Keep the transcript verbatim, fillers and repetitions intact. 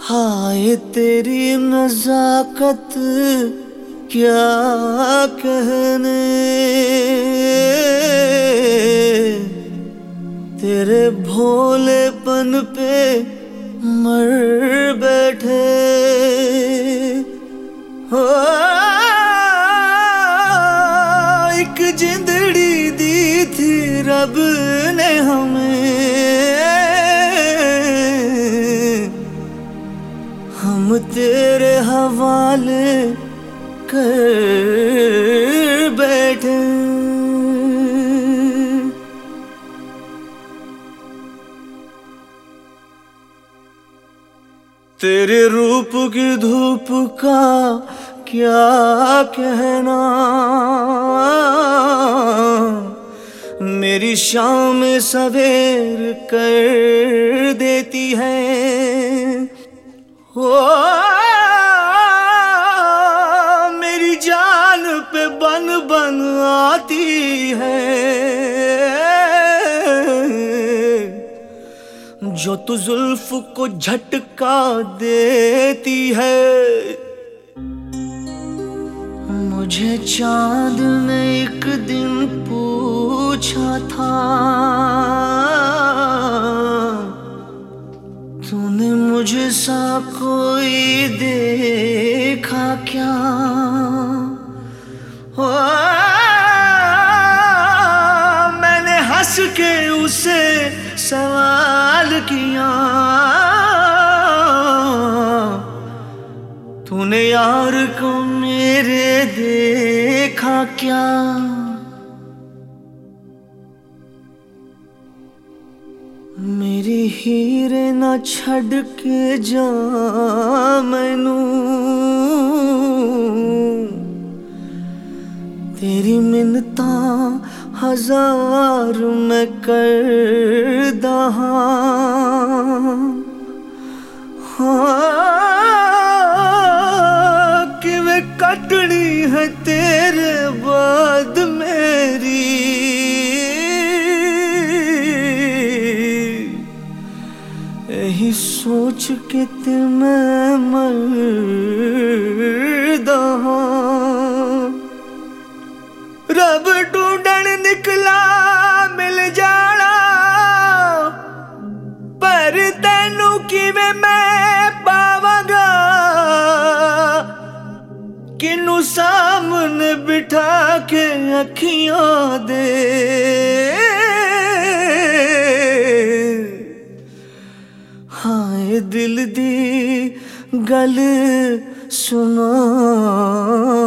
हाय तेरी नजाकत क्या कहने, तेरे भोलेपन पे मर बैठे हो। एक जिंदड़ी दी थी रब ने हमें, हम तेरे हवाले कर बैठे। तेरे रूप की धूप का क्या कहना, मेरी शाम सवेर कर देती है हो। मेरी जान पे बन बन आती है, जो तू जुल्फ को झटका देती है। मुझे चांद ने एक दिन पूछा था, तूने मुझे सा कोई देखा क्या हो। मैंने हंस के उसे सवाल किया, तूने यार को मेरे देखा क्या। मेरी हीरे ना छड़ के जा मैनू, तेरी मिन्नता हजार मैं कर दहा। हाँ कि वे कटनी है तेरे बाद मेरी, यही सोच के ते मैं मरदा। रब ढूंढन निकला मिल जाना, पर तेनू किवें मैं पावांगा। किनू सामने बिठा के अखियां दे, हाय दिल दी गल सुना।